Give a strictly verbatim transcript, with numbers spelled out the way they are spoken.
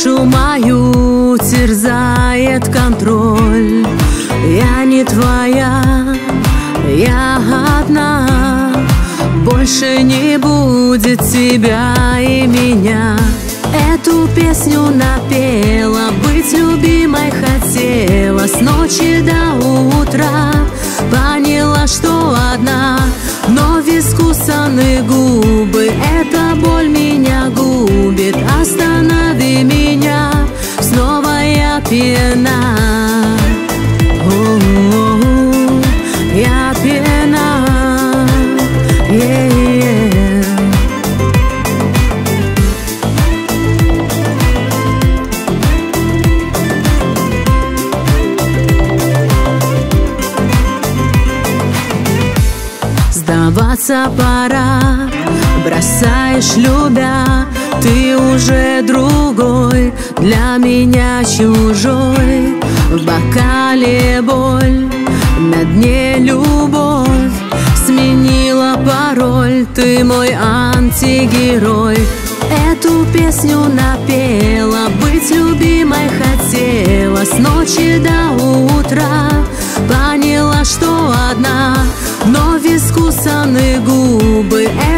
Душу мою терзает контроль. Я не твоя, я одна. Больше не будет тебя и меня. Эту песню напела, быть любимой хотела. С ночи до утра поняла, что одна. Но искусаны губы, эта боль меня губит. Останови меня, снова я пьяна. О-о-о, я пьяна. Yeah-yeah. Сдаваться пора, бросаешь, любя. Ты уже другой, для меня чужой. В бокале боль, на дне любовь. Сменила пароль, ты мой антигерой. Эту песню напела, быть любимой хотела. С ночи до утра поняла, что одна. Но искусаны губы.